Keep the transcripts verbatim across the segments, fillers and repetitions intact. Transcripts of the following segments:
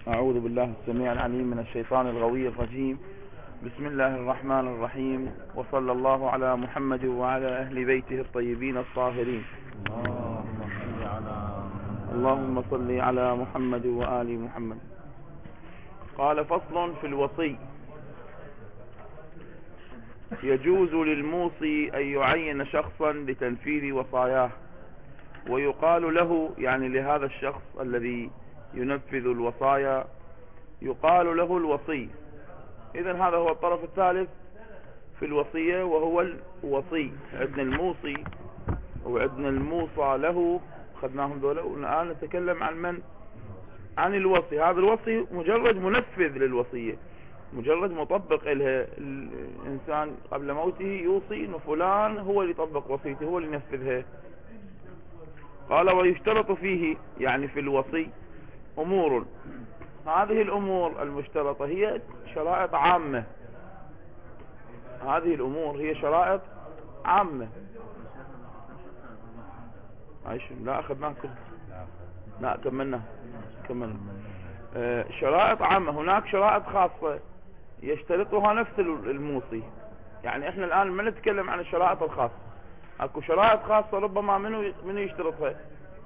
أعوذ بالله السميع العليم من الشيطان الغوي الرجيم. بسم الله الرحمن الرحيم، وصلى الله على محمد وعلى أهل بيته الطيبين الطاهرين. اللهم صل على محمد وآل محمد. قال: فصل في الوصي. يجوز للموصي أن يعين شخصا لتنفيذ وصاياه، ويقال له، يعني لهذا الشخص الذي ينفذ الوصايا، يقال له الوصي. إذن هذا هو الطرف الثالث في الوصية، وهو الوصي. عندنا الموصي وعندنا الموصى له، أخذناهم دولة، والآن نتكلم عن من؟ عن الوصي. هذا الوصي مجرد منفذ للوصية، مجرد مطبق لها. الإنسان قبل موته يوصي إنه فلان هو اللي يطبق وصيته، هو اللي ينفذها. قال: ويشترط فيه، يعني في الوصي، أمور. هذه الأمور المشترطة هي شرائط عامة. هذه الأمور هي شرائط عامة. عايش لا أخذناها كل لا كملنا كملنا آه شرائط عامة. هناك شرائط خاصة يشترطها نفس الموصي. يعني احنا الآن ما نتكلم عن الشرائط الخاصة. اكو شرائط خاصة ربما منو منو يشترطها؟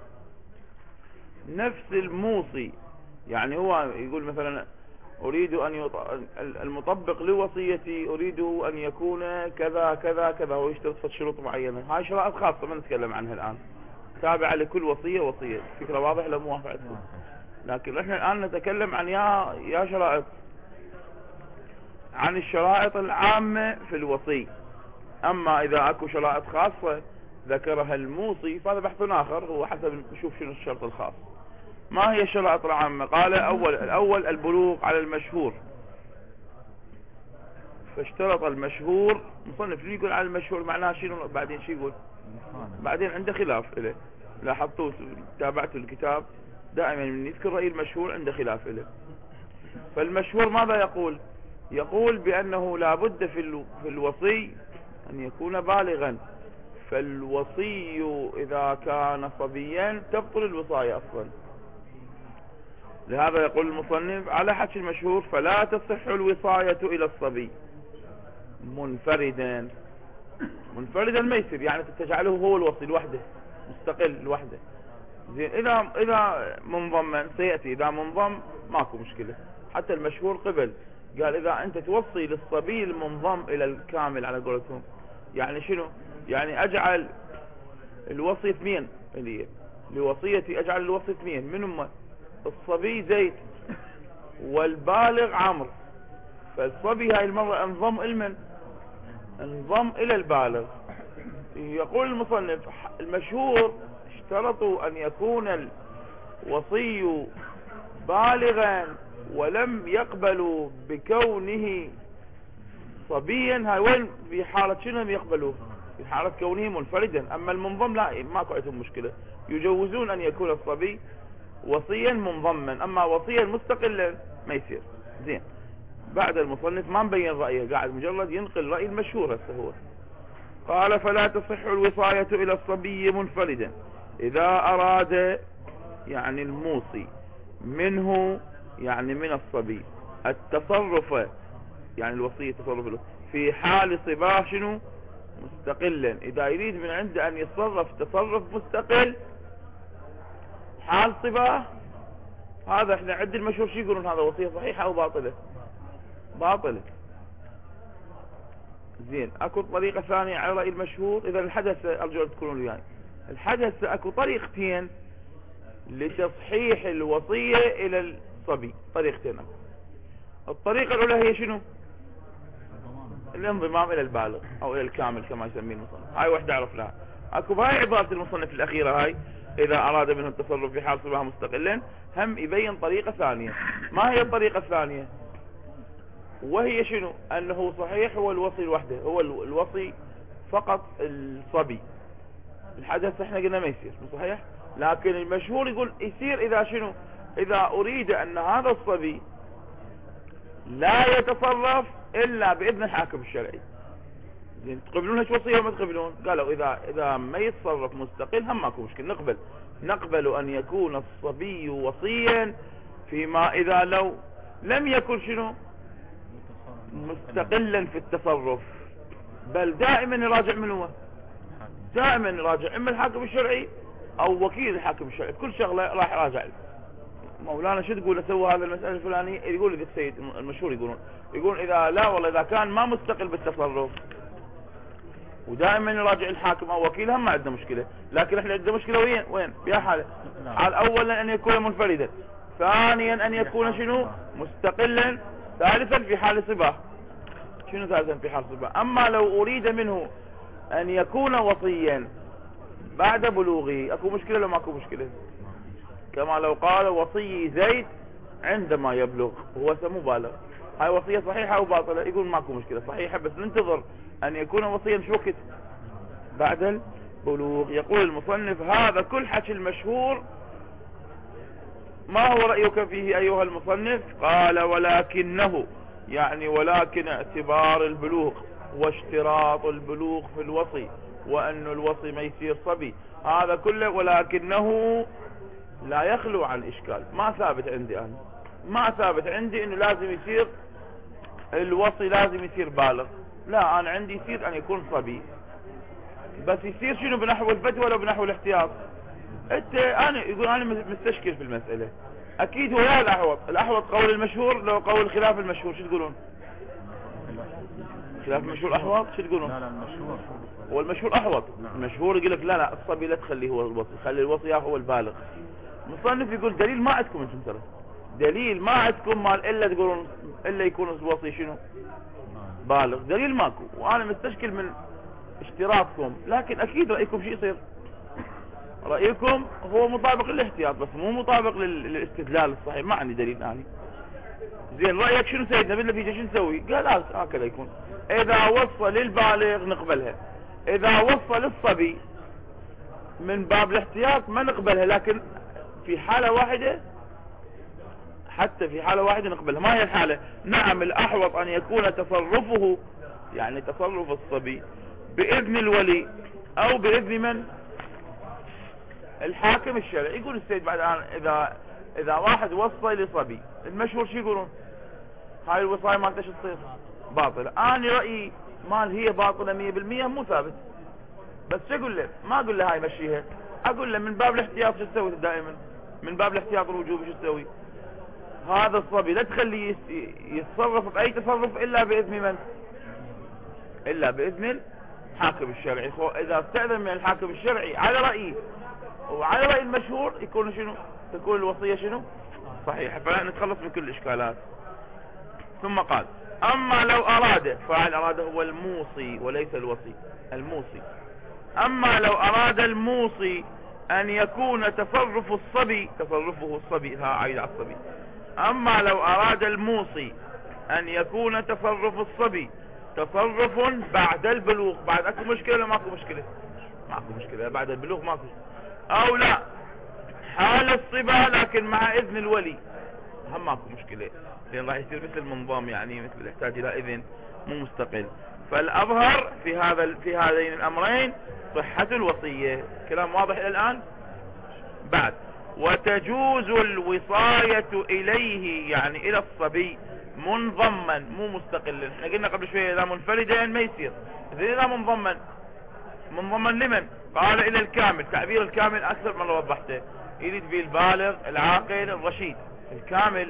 نفس الموصي. يعني هو يقول مثلا: أريد أن يط... المطبق لوصيتي أريد أن يكون كذا كذا كذا، هو يشترط شروط معينة. هاي شرائط خاصة ما نتكلم عنها الآن، تابعة لكل وصية وصية. فكرة واضح لو مو واضح؟ لكن احنا الآن نتكلم عن يا يا شرائط، عن الشرائط العامة في الوصي. أما إذا أكو شرائط خاصة ذكرها الموصي فهذا بحث آخر، هو حسب نشوف شنو الشرط الخاص. ما هي الشرائط العامة؟ قال: أول الأول البلوغ على المشهور. فاشترط المشهور. مصنف اللي يقول على المشهور معناه شنو؟ بعدين شو يقول؟ بعدين عنده خلاف إليه. لاحظتوا تابعتوا الكتاب دائما من يذكر رأي المشهور عنده خلاف إليه. فالمشهور ماذا يقول؟ يقول بأنه لا بد في في الوصي أن يكون بالغا. فالوصي إذا كان صبيا تبطل الوصاية أصلا. لهذا يقول المصنف على حكي المشهور: فلا تصح الوصاية إلى الصبي منفردا. منفردا ما يصير، يعني تجعله هو الوصي لوحده، مستقل لوحده. زين، إذا إذا منضما سيأتي، إذا منضم ماكو مشكلة. حتى المشهور قبل قال: إذا أنت توصي للصبي المنضم إلى الكامل على قولتهم، يعني شنو؟ يعني أجعل الوصي اثنين، اللي لوصيتي أجعل الوصي اثنين، من هم؟ الصبي زيد والبالغ عمرو. فالصبي هاي المرة انضم المن؟ انضم إلى البالغ. يقول المصنف: المشهور اشترطوا أن يكون الوصي بالغا ولم يقبلوا بكونه صبيا. هاي وين؟ في حالة شنو يقبلوه؟ في حالة كونه منفردا. أما المنضم لا، ماكو عندهم مشكلة، يجوزون أن يكون الصبي وصيا منضما. أما وصيا مستقلا ما يصير. زين، بعد المصنف ما مبين رأيه، قاعد مجرد ينقل رأي المشهور. هسه هو قال: فلا تصح الوصاية إلى الصبي منفردا إذا أراد، يعني الموصي، منه يعني من الصبي، التصرف، يعني الوصية تصرف له في حال صباه شنو؟ مستقلا. إذا يريد من عنده أن يتصرف تصرف مستقل حال صباه، هذا احنا عند المشهور شو يقولون؟ هذا وصية صحيحة أو باطلة؟ باطلة. زين، اكو طريقة ثانية على رأي المشهور. اذا الحدث، ارجو ان تكونوا وياي، الحدث اكو طريقتين لتصحيح الوصية الى الصبي، طريقتين اكو. الطريقة الاولى هي شنو؟ الانضمام الى البالغ او الى الكامل كما يسميه المصنف. هاي وحدة عرفناها. اكو بهاي عبارة المصنف الاخيرة هاي: اذا اراد منه التصرف في حال صباه مستقلا. هم يبين طريقة ثانية. ما هي الطريقة الثانية؟ وهي شنو؟ انه صحيح هو الوصي لوحده، هو الوصي فقط الصبي. الحدث احنا قلنا ما يصير، مو صحيح؟ لكن المشهور يقول يصير اذا شنو؟ اذا اريد ان هذا الصبي لا يتصرف الا باذن الحاكم الشرعي. زين، تقبلون هيك وصية وما تقبلون؟ قالوا اذا اذا ما يتصرف مستقل هم ماكو مشكلة، نقبل نقبل ان يكون الصبي وصيا فيما إذا لو لم يكن شنو مستقلا في التصرف، بل دائما يراجع من هو دائما يراجع اما الحاكم الشرعي او وكيل الحاكم الشرعي، كل شغله راح يراجع له. مولانا شو تقول اسوي هذا المسألة الفلانية؟ يقول لك السيد المشهور يقولون يقول اذا لا والله اذا كان ما مستقل بالتصرف ودائما يراجع الحاكم او وكيله ما عندنا مشكلة، لكن احنا عندنا مشكلة وين وين في حالة على اولا ان يكون منفردا، ثانيا ان يكون شنو مستقلا، ثالثا في حال صباه. شنو ثالثا في حال صباه؟ اما لو اريد منه ان يكون وصيا بعد بلوغه اكو مشكلة لو ماكو مشكلة؟ كما لو قال وصي زيد عندما يبلغ، هو سمو بالغ، هاي وصية صحيحة او باطلة؟ يقول ماكو مشكلة صحيحة، بس ننتظر ان يكون وصيا شو وقت؟ بعد البلوغ. يقول المصنف هذا كل حكي المشهور ما هو رأيك فيه ايها المصنف؟ قال ولكنه، يعني ولكن اعتبار البلوغ واشتراط البلوغ في الوصي وأن الوصي ما يصير صبي، هذا كله ولكنه لا يخلو عن إشكال. ما ثابت عندي أنا، ما ثابت عندي إنه لازم يصير الوصي لازم يصير بالغ، لا أنا عندي يصير أن يكون صبي، بس يصير شنو بنحو الفتوى ولا بنحو الاحتياط؟ انت انا يقول انا مستشكل في المسألة، اكيد هو لا الاحوط، الاحوط قول المشهور لو قول خلاف المشهور شو تقولون؟ خلاف المشهور احوط شو تقولون؟ لا لا المشهور هو المشهور احوط. المشهور يقول لك لا لا الصبي لا تخليه هو الوصي، خلي الوصي هو البالغ. مصنف يقول دليل ما عندكم انتم، ترى دليل ما عندكم مال الا تقولون الا يكون الوصي شنو بالغ، دليل ماكو، وانا مستشكل من اشتراطكم، لكن اكيد رايكم شيء يصير، رأيكم هو مطابق للاحتياط بس مو مطابق للاستدلال الصحيح، ما عندي دليل ثاني. زين رأيك شنو سيدنا بالنتيجة شو نسوي؟ قال هكذا يكون، اذا وصل للبالغ نقبلها، اذا وصل للصبي من باب الاحتياط ما نقبلها، لكن في حالة واحدة، حتى في حالة واحدة نقبلها. ما هي الحالة؟ نعم الاحوط ان يكون تصرفه، يعني تصرف الصبي باذن الولي او باذن من؟ الحاكم الشرعي. يقول السيد بعد الان اذا اذا واحد وصى لصبي، المشهور شو يقولون؟ هاي الوصاية مالته شو تصير؟ باطلة. انا رأيي مال هي باطلة مية بالمية مو ثابت، بس شو اقول له؟ ما اقول له هاي مشيها، اقول له من باب الاحتياط شو تسوي دائما؟ من باب الاحتياط الوجوبي شو تسوي؟ هذا الصبي لا تخليه يتصرف باي تصرف الا باذن من؟ الا باذن الحاكم الشرعي. اذا استأذن من الحاكم الشرعي على رأيي وعلى رأي المشهور يكون شنو؟ تكون الوصية شنو؟ صحيحة، فلا نتخلص من كل الاشكالات. ثم قال اما لو اراد، فاعل اراد هو الموصي وليس الوصي، الموصي. اما لو اراد الموصي ان يكون تصرف الصبي، تصرفه الصبي، ها عيد على الصبي، اما لو اراد الموصي ان يكون تصرف الصبي تصرف بعد البلوغ، بعد اكو مشكلة ولا ماكو مشكلة؟ ماكو مشكلة بعد البلوغ، ماكو، او لا حال الصبا لكن مع اذن الولي هم ماكو مشكلة، لان راح يصير مثل منظام، يعني مثل يحتاج الى اذن مو مستقل. فالاظهر في هذا في هذين الامرين صحة الوصية. كلام واضح الى الان؟ بعد وتجوز الوصاية اليه، يعني الى الصبي منضما مو مستقلا. احنا قلنا قبل شوية اذا منفردا ما يصير، اذا منضما منضمن لمن؟ قال الى الكامل. تعبير الكامل اكثر من وضحته، يريد به البالغ العاقل الرشيد. الكامل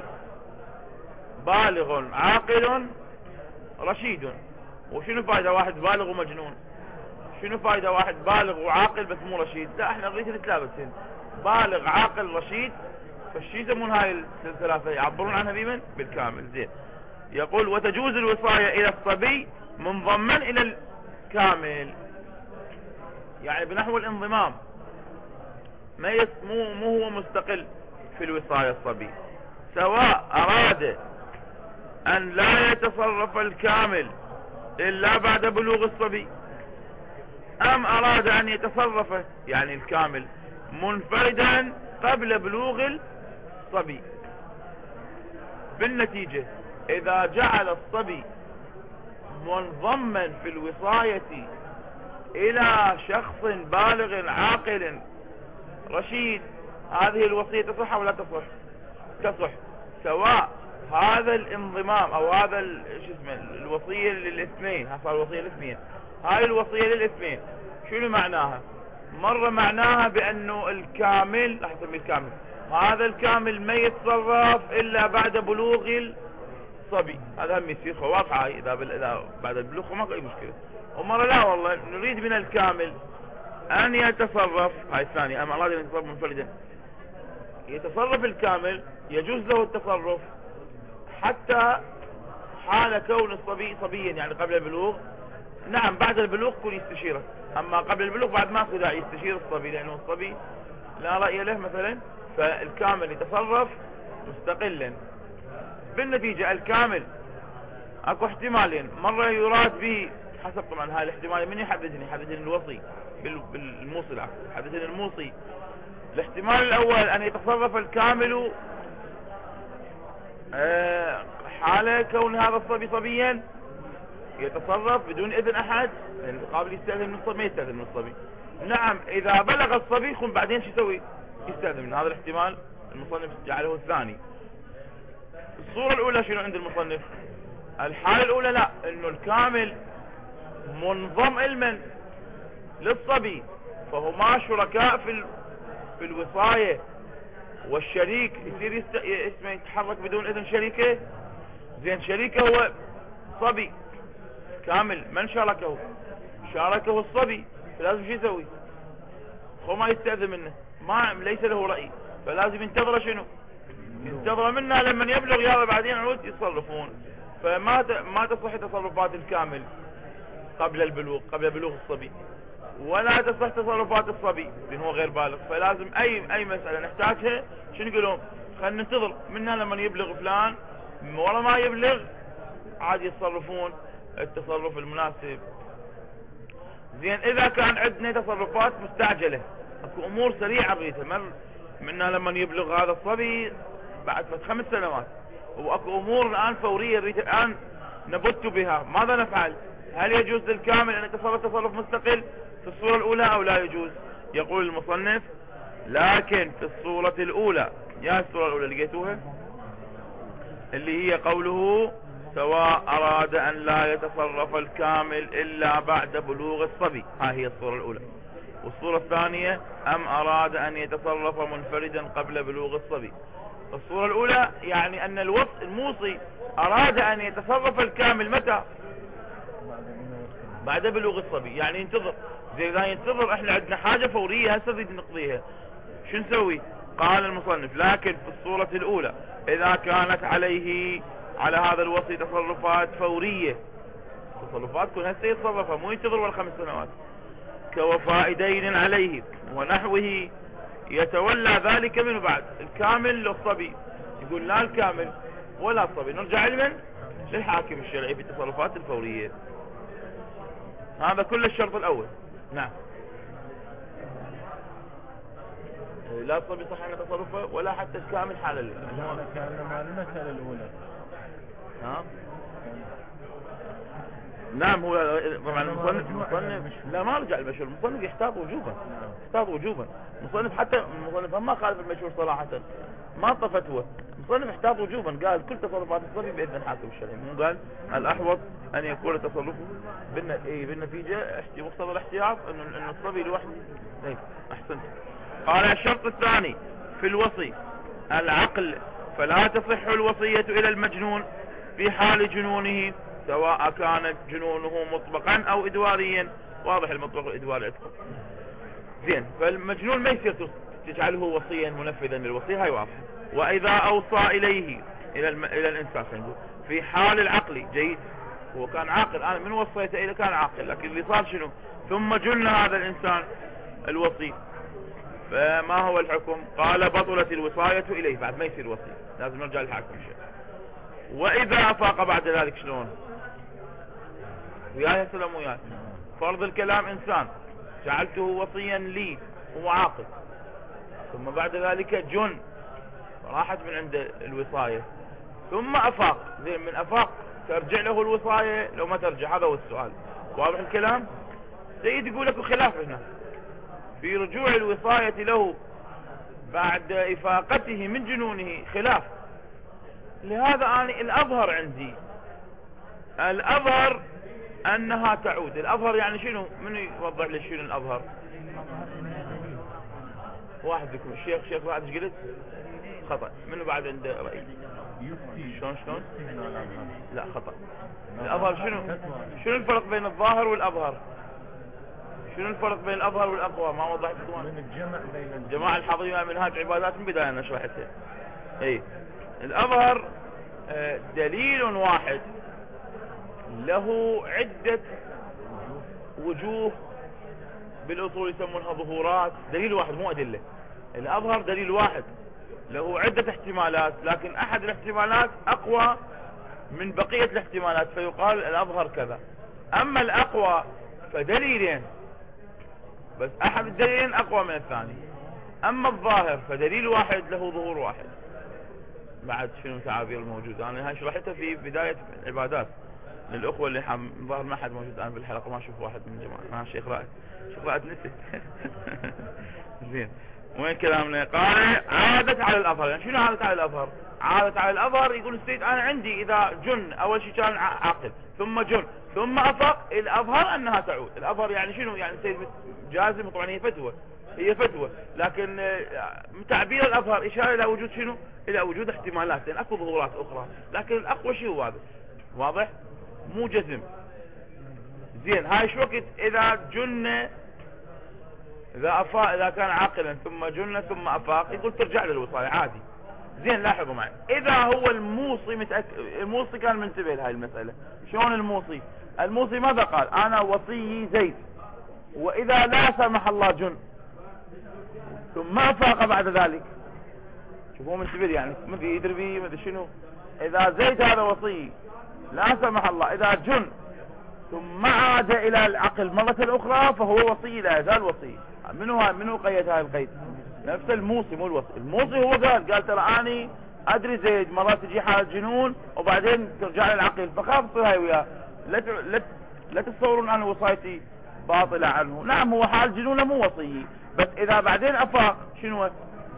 بالغ عاقل رشيد. وشنو فايدة واحد بالغ ومجنون؟ شنو فايدة واحد بالغ وعاقل بس مو رشيد؟ لا احنا نريد نتلابسين، بالغ عاقل رشيد، فالشي يسمون هاي الثلاثة يعبرون عنها بمن؟ بالكامل. زين يقول وتجوز الوصاية الى الصبي منضمن الى الكامل، يعني بنحو الانضمام، ما مو مو هو مستقل في الوصاية الصبي، سواء اراد ان لا يتصرف الكامل الا بعد بلوغ الصبي، ام اراد ان يتصرف يعني الكامل منفردا قبل بلوغ الصبي. بالنتيجة اذا جعل الصبي منضما في الوصاية الى شخص بالغ عاقل رشيد، هذه الوصية تصح ولا تصح؟ تصح. سواء هذا الانضمام او هذا شو اسمه الوصية للاثنين، ها صار الوصية للاثنين، هاي الوصية للاثنين شنو معناها؟ مرة معناها بانه الكامل، راح اسميه الكامل، هذا الكامل ما يتصرف الا بعد بلوغ الصبي، هذا هم يصير واضحة هاي اذا, إذا بعد البلوغ ما اي مشكلة. ومرة لا والله نريد من الكامل ان يتصرف، هاي الثانية، اما اراد ان يتصرف منفردا، يتصرف الكامل يجوز له التصرف حتى حال كون الصبي صبيا يعني قبل البلوغ. نعم بعد البلوغ كل يستشيره، اما قبل البلوغ بعد ما اكو داعي يستشير الصبي لانه الصبي لا رأي له مثلا، فالكامل يتصرف مستقلا. بالنتيجة الكامل اكو احتمالين، مرة يراد به حسب طبعا هاي الاحتمال من يحددني؟ يحددني الوصي بالموصي، يحددني الموصي. الاحتمال الاول ان يتصرف الكامل أه حال كون هذا الصبي صبيا، يتصرف بدون اذن احد، يعني قابل يستاذن من الصبي، ما يستاذن من الصبي. نعم اذا بلغ الصبي يكون بعدين شو يسوي؟ يستاذن من هذا الاحتمال المصنف جعله الثاني. الصورة الاولى شنو عند المصنف؟ الحالة الاولى لا، انه الكامل منضم علما للصبي، فهما شركاء في ال... في الوصاية، والشريك يصير يست... اسمه يتحرك بدون اذن شريكه. زين شريكه هو صبي كامل، من شاركه؟ شاركه الصبي، فلازم شو يسوي؟ هو ما يستأذن منه، ما ليس له رأي، فلازم ينتظر شنو؟ ينتظر منه لما يبلغ، يلا بعدين عود يتصرفون. فما ت... ما تصح تصرفات الكامل قبل البلوغ، قبل بلوغ الصبي، ولا تصح تصرفات الصبي لأنه هو غير بالغ. فلازم اي اي مسألة نحتاجها شنو نقولون؟ خلينا ننتظر منها لما يبلغ فلان، ورا ما يبلغ عاد يتصرفون التصرف المناسب. زين اذا كان عندنا تصرفات مستعجلة، اكو امور سريعة نريدها، مر منها لما يبلغ هذا الصبي بعد خمس سنوات، واكو امور الان فورية نريد الان نبت بها، ماذا نفعل؟ هل يجوز للكامل ان يتصرف تصرف مستقل في الصورة الاولى او لا يجوز؟ يقول المصنف لكن في الصورة الاولى، يا الصورة الاولى لقيتوها اللي هي قوله سواء اراد ان لا يتصرف الكامل الا بعد بلوغ الصبي، ها هي الصورة الاولى. والصورة الثانية ام اراد ان يتصرف منفردا قبل بلوغ الصبي. الصورة الاولى يعني ان الوصي الموصي اراد ان يتصرف الكامل متى؟ بعد بلوغ الصبي، يعني ينتظر. زي اذا ينتظر احنا عندنا حاجة فورية هسه نريد نقضيها، شو نسوي؟ قال المصنف لكن في الصورة الاولى اذا كانت عليه على هذا الوصي تصرفات فورية، تصرفات كل هسه يتصرفها مو ينتظر ولا خمس سنوات، كوفاء دين عليه ونحوه، يتولى ذلك منه بعد الكامل للصبي. يقول لا الكامل ولا الصبي، نرجع علما للحاكم الشرعي في التصرفات الفورية. هذا كل الشرط الاول. نعم لا الصبي صح ان تصرفه ولا حتى الكامل حال ال كان مع المسألة الاولى. ها نعم هو طبعا المصنف المصنف لا ما رجع المشهور، المصنف يحتاط وجوبا، يحتاط وجوبا المصنف، حتى المصنف ما خالف المشهور صراحة، ما طفت هو المصنف احتاط وجوبا، قال كل تصرفات الصبي باذن الحاكم الشرعي، مو قال الاحوط ان يكون تصرفه بالن... اي بالنتيجة مقتضى الاحتياط انه انه الصبي لوحده. اي احسنت. قال الشرط الثاني في الوصي العقل، فلا تصح الوصية الى المجنون في حال جنونه سواء كان جنونه مطبقا او ادواريا. واضح المطبق والادواري عندكم زين. فالمجنون ما يصير تجعله وصيا منفذا للوصية، هاي واضحة. واذا اوصى اليه الى الم... الى الانسان في حال العقل، جيد هو كان عاقل، انا من وصيته الى كان عاقل، لكن اللي صار شنو؟ ثم جن هذا الانسان الوصي، فما هو الحكم؟ قال بطلت الوصاية اليه، بعد ما يصير وصي لازم نرجع للحاكم الشرعي. واذا افاق بعد ذلك شلون؟ وياي سلام وياي فرض الكلام انسان جعلته وصيا لي هو عاقل، ثم بعد ذلك جن راحت من عند الوصاية، ثم افاق، زين من افاق ترجع له الوصاية لو ما ترجع؟ هذا هو السؤال. واضح الكلام؟ سيد يقول لك خلاف هنا في رجوع الوصاية له بعد افاقته من جنونه، خلاف لهذا أنا الأظهر عندي الأظهر أنها تعود. الأظهر يعني شنو؟ من يوضح لي شنو الأظهر؟ واحد يكون الشيخ شيخ بعد ايش قلت؟ خطأ. منو بعد عنده رأي؟ شلون شلون؟ لا خطأ. الأظهر شنو؟ شنو الفرق بين الظاهر والأظهر؟ شنو الفرق بين الأظهر والأقوى؟ ما وضحت لكم. من الجمع بين الجماعة الحاضرين من هذه عبادات من بداية أنا شرحتها. اي الأظهر دليل واحد له عدة وجوه، بالأصول يسمونها ظهورات. دليل واحد مو أدلة. الأظهر دليل واحد له عدة احتمالات، لكن أحد الاحتمالات أقوى من بقية الاحتمالات فيقال الأظهر كذا. أما الأقوى فدليلين بس أحد الدليلين أقوى من الثاني. أما الظاهر فدليل واحد له ظهور واحد. بعد شنو تعابير الموجودة؟ أنا هاي شرحتها في بداية العبادات للأخوة اللي حم ظهر ما حد موجود الآن بالحلقة، ما أشوف واحد من الجماعة. ما الشيخ رائد الشيخ رائد نسي. زين وين كلامنا؟ قال عادت على الأظهر. يعني شنو عادت على الأظهر؟ عادت على الأظهر يقول السيد أنا عندي إذا جن أول شيء كان عاقل ثم جن ثم أفق الأظهر أنها تعود. الأظهر يعني شنو؟ يعني السيد جازم. طبعا هي فتوى هي فتوى لكن تعبير الأظهر إشارة إلى وجود شنو؟ إلى وجود احتمالات، لأن أكو ظهورات أخرى، لكن الأقوى شيء هو هذا. واضح؟ مو جزم. زين هاي شو وقت إذا جن إذا أفاق إذا كان عاقلا ثم جن ثم أفاق يقول ترجع للوصاية عادي. زين لاحظوا معي، إذا هو الموصي متأكد، الموصي كان منتبه لهاي المسألة. شلون الموصي؟ الموصي ماذا قال؟ أنا وصي زيد، وإذا لا سمح الله جن ثم أفاق بعد ذلك، شوفوا منتبه يعني مدري يدري بيه مدري شنو. إذا زيد هذا وصي لا سمح الله إذا جن ثم عاد إلى العقل مرة أخرى فهو وصي لا يزال وصي. منو منو قيد هذا القيد؟ نفس الموصي مو الوصي. الموصي هو قال قال ترى أني أدري زيد مرات تجي حالة جنون وبعدين ترجع للعقل فخاف تصير هاي وياه. لا لا لا تتصورون أن وصايتي باطلة عنه. نعم هو حال جنونه مو وصي، بس إذا بعدين أفاق شنو؟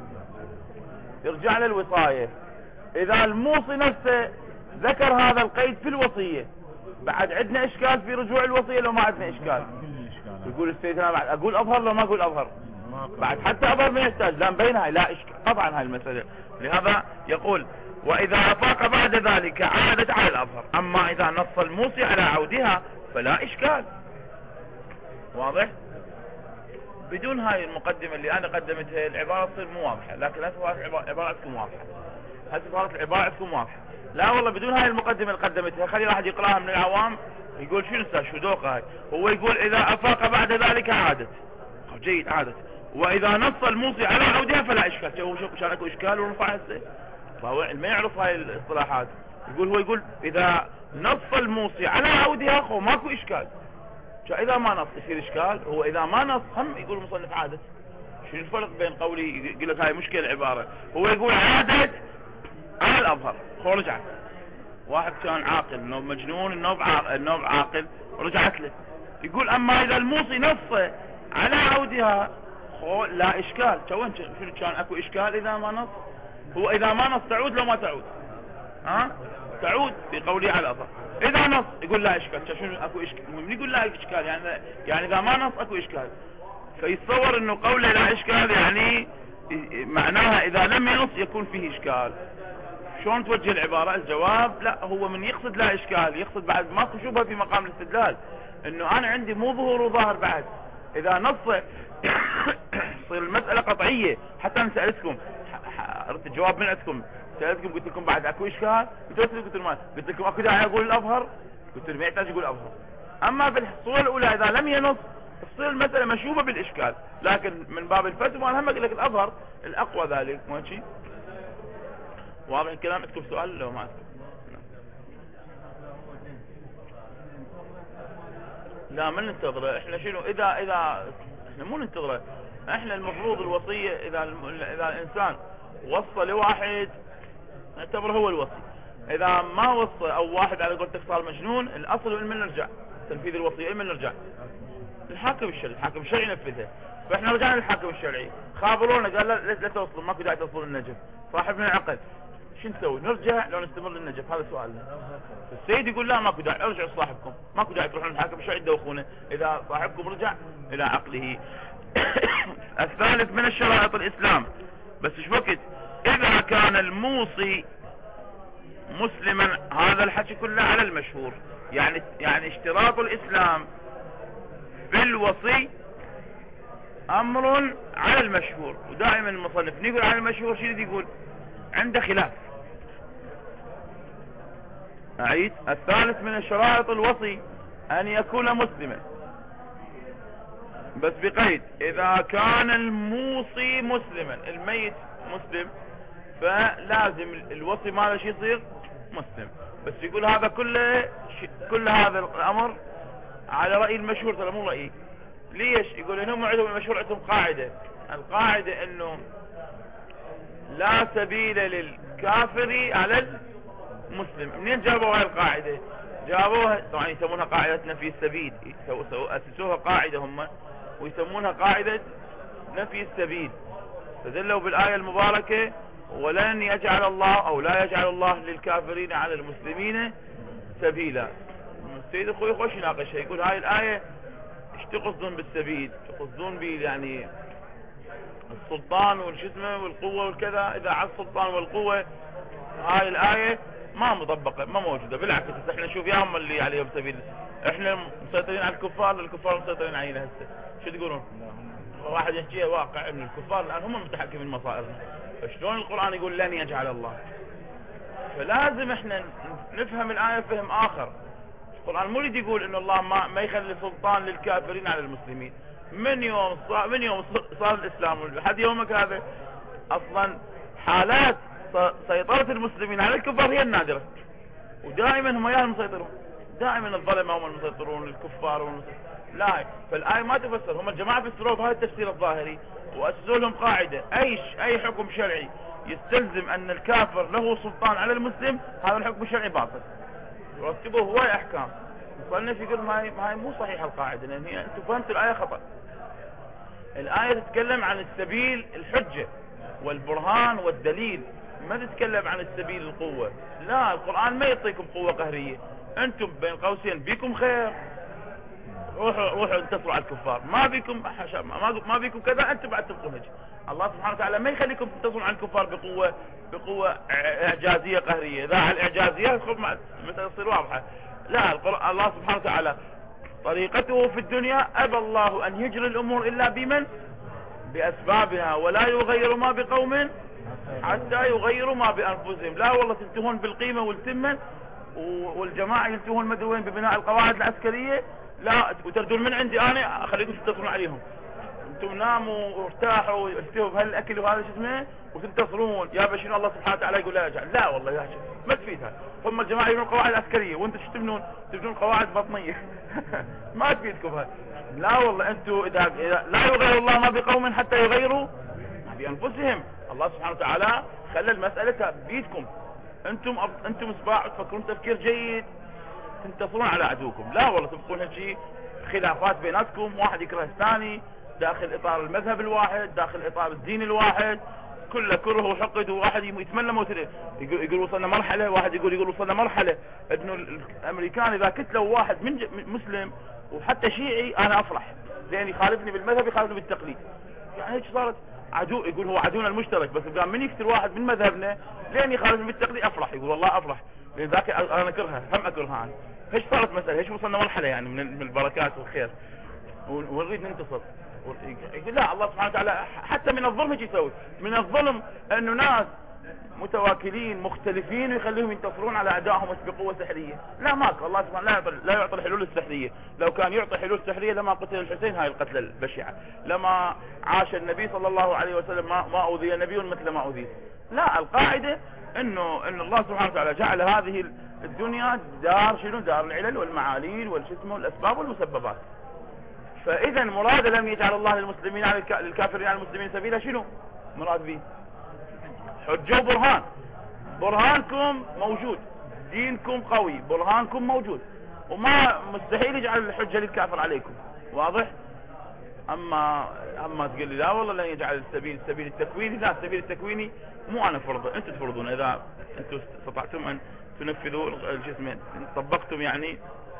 يرجع للوصاية. إذا الموصي نفسه ذكر هذا القيد في الوصية بعد عندنا إشكال في رجوع الوصية لو ما عندنا إشكال؟ يقول السيد أنا بعد أقول أظهر لو ما أقول أظهر؟ بعد حتى أظهر ما يحتاج لا مبين هاي لا إشكال طبعا هاي المسألة. لهذا يقول وإذا أفاق بعد ذلك عادت على الأظهر. أما إذا نص الموصي على عودها فلا إشكال. واضح؟ بدون هاي المقدمة اللي أنا قدمتها العبارة تصير مو واضحة، لكن هسه صارت العبارة تكون واضحة. هسه صارت العبارة تكون واضحة. لا والله بدون هاي المقدمة اللي قدمتها خلي واحد يقراها من العوام يقول شنو استاذ شو دوقة هاي. هو يقول إذا أفاق بعد ذلك عادت. جيد عادت. وإذا نص الموصي على عودها فلا إشكال. هو شوف كان اكو إشكال ورفع هسه. فهو ما يعرف هاي الاصطلاحات. يقول هو يقول إذا نص الموصي على عودها هو ماكو إشكال. إذا ما نص يصير إشكال. هو إذا ما نص هم يقول المصنف عادت. شنو الفرق بين قولي يقول لك هاي مشكلة العبارة. هو يقول عادت على الأظهر. خو رجعت واحد كان عاقل النوب مجنون النوب عاقل, النوب عاقل ورجعت له. يقول أما إذا الموصي نص على عودها خو لا إشكال. شوين شنو كان اكو إشكال إذا ما نص. هو إذا ما نص تعود لو ما تعود ها تعود في قولي على الأظهر. إذا نص يقول لا إشكال. شنو اكو إشكال؟ من يقول لا إشكال يعني يعني إذا ما نص اكو إشكال. فيتصور إنه قوله لا إشكال يعني معناها إذا لم ينص يكون فيه إشكال. شلون توجه العبارة؟ الجواب لا هو من يقصد لا إشكال يقصد بعد ماكو شبهة في مقام الاستدلال إنه أنا عندي مو ظهور وظاهر بعد. إذا نص تصير المسألة قطعية. حتى أنا سألتكم أردت الجواب من عندكم سألتكم قلت لكم بعد أكو إشكال قلت لكم ما قلت لكم أكو داعي أقول الأظهر قلت لكم ما يحتاج يقول الأظهر. أما بالصورة الأولى إذا لم ينص تصير المسألة مشوبة بالإشكال، لكن من باب الفتوى أنا هم أقول لك الأظهر الأقوى ذلك. ماشي واضح الكلام؟ اكتب سؤال لو ما اكتب. لا ما ننتظره احنا. شنو اذا اذا احنا مو ننتظره. احنا المفروض الوصية اذا اذا الانسان وصى لواحد نعتبره هو الوصي. اذا ما وصى او واحد على قولتك صار مجنون الاصل من نرجع تنفيذ الوصية من نرجع الحاكم الشرعي. الحاكم الشرعي ينفذها. فاحنا رجعنا للحاكم الشرعي خابرونا قال لا لا توصلوا ماكو داعي توصلوا النجم صاحبنا العقد. شو نسوي؟ نرجع لو نستمر للنجف؟ هذا سؤالنا. السيد يقول لا ماكو داعي، ارجعوا لصاحبكم، ماكو داعي تروحون المحاكم، شو يدوخونه اذا صاحبكم رجع الى عقله. الثالث من الشرائط الاسلام، بس ايش وقت اذا كان الموصي مسلما، هذا الحكي كله على المشهور، يعني يعني اشتراط الاسلام في الوصي امر على المشهور، ودائما المصنف نقول على المشهور شو يقول؟ عنده خلاف. اعيد، الثالث من الشرائط الوصي ان يكون مسلما، بس بقيد اذا كان الموصي مسلما، الميت مسلم، فلازم الوصي ماله شي يصير مسلم. بس يقول هذا كله كل هذا الامر على رأي المشهور، ترى مو رأيي. ليش؟ يقول انهم عندهم المشهور عندهم قاعدة، القاعدة انه لا سبيل للكافر على المسلم. منين جابوا هاي القاعدة؟ جابوها طبعا يسمونها قاعدة نفي السبيل، اسسوها قاعدة هم ويسمونها قاعدة نفي السبيل. فدلوا بالآية المباركة ولن يجعل الله او لا يجعل الله للكافرين على المسلمين سبيلا. السيد اخوي خوش يناقشها، يقول هاي الآية ايش تقصدون بالسبيل؟ تقصدون بي يعني السلطان والشتمة والقوة والكذا؟ اذا على السلطان والقوة هاي الآية ما مطبقة، ما موجودة، بالعكس احنا نشوف ياهم اللي عليهم سبيل، احنا مسيطرين على الكفار، الكفار مسيطرين علينا هسه. شو تقولون؟ واحد يحكيها واقع ان الكفار الان هم المتحكمين مصائرنا، فشلون القرآن يقول لن يجعل الله؟ فلازم احنا نفهم الآية فهم اخر. القرآن مو يريد يقول ان الله ما, ما يخلي سلطان للكافرين على المسلمين. من يوم صار من يوم صار الاسلام لحد يومك هذا اصلا حالات سيطرة المسلمين على الكفار هي النادرة، ودائما هم يا المسيطرون، دائما الظلمة هم المسيطرون، الكفار والمسيطرون. لا، فالآية ما تفسر، هم الجماعة فسروها بهذا التفسير الظاهري وأسسوا لهم قاعدة، أي أي حكم شرعي يستلزم أن الكافر له سلطان على المسلم هذا الحكم الشرعي باطل. رتبوا هواي أحكام. المصنف يقول هاي هاي مو صحيحة القاعدة، لأن هي أنتم فهمتوا الآية خطأ. الآية تتكلم عن السبيل الحجة والبرهان والدليل، ما تتكلم عن السبيل القوة. لا، القرآن ما يعطيكم قوة قهرية، أنتم بين قوسين بيكم خير، روحوا روحوا انتصروا على الكفار، ما بيكم ما ما بيكم كذا، انتم بعد تبقوا هيك. الله سبحانه وتعالى ما يخليكم تنتصروا على الكفار بقوه بقوه اعجازيه قهريه. اذا على الاعجازيه المساله تصير واضحه. لا، الله سبحانه وتعالى طريقته في الدنيا ابى الله ان يجري الامور الا بمن؟ باسبابها، ولا يغير ما بقوم حتى يغيروا ما بانفسهم. لا والله تنتهون بالقيمه والتمه، والجماعه ينتهون مدري وين ببناء القواعد العسكريه، لا وتردون من عندي انا اخليكم تنتصرون عليهم. انتم ناموا وارتاحوا واستووا بهالاكل وهذا شو اسمه وتنتصرون. يا بشير الله سبحانه وتعالى يقول لا يجعل. لا والله يا شيخ ما تفيدها. هم الجماعه يبنون قواعد عسكريه وانتم شو تبنون؟ تبنون قواعد بطنيه. ما تفيدكم هاي. لا والله انتم اذا لا يغير الله ما بقوم حتى يغيروا ما بانفسهم. الله سبحانه وتعالى خلى المساله بيدكم. انتم انتم صباح تفكرون تفكير جيد تنتصرون على عدوكم. لا والله تبقون هالشيء خلافات بيناتكم، واحد يكره الثاني داخل اطار المذهب الواحد، داخل اطار الدين الواحد، كله كره وحقد، وواحد يتمنى موت. يقول, يقول وصلنا مرحله، واحد يقول يقول وصلنا مرحله انه الامريكان اذا كتلوا واحد من مسلم وحتى شيعي انا افرح لان يخالفني بالمذهب يخالفني بالتقليد. يعني هيك صارت عدو. يقول هو عدونا المشترك، بس قام من يقتل واحد من مذهبنا لان يخالفني بالتقليد افرح. يقول والله افرح لان ذاك انا اكرهها، هم اكرهها انا. ايش صارت مساله؟ ايش وصلنا مرحله يعني من البركات والخير ونريد ننتصر. يقول لا، الله سبحانه وتعالى حتى من الظلم ايش يسوي؟ من الظلم انه ناس متواكلين مختلفين ويخليهم ينتصرون على اعدائهم بقوه سحريه. لا ماكو. الله سبحانه لا يعطي لا يعطي الحلول السحريه. لو كان يعطي حلول سحريه لما قتل الحسين هاي القتله البشعه، لما عاش النبي صلى الله عليه وسلم ما ما اوذي نبي مثل ما اوذي. لا، القاعده انه ان الله سبحانه وتعالى جعل هذه الدنيا دار شنو؟ دار العلل والمعاليل والشتم والاسباب والمسببات. فاذا مراد لم يجعل الله للمسلمين على الكافرين على المسلمين سبيلا، شنو مراد به؟ حجه وبرهان. برهانكم موجود، دينكم قوي، برهانكم موجود، وما مستحيل يجعل الحجه للكافر عليكم. واضح؟ اما اما تقول لي لا والله لن يجعل السبيل السبيل التكويني، لا السبيل التكويني مو انا فرضه، انتم تفرضون. اذا انتم استطعتم ان تنفذوا الجسم طبقتم يعني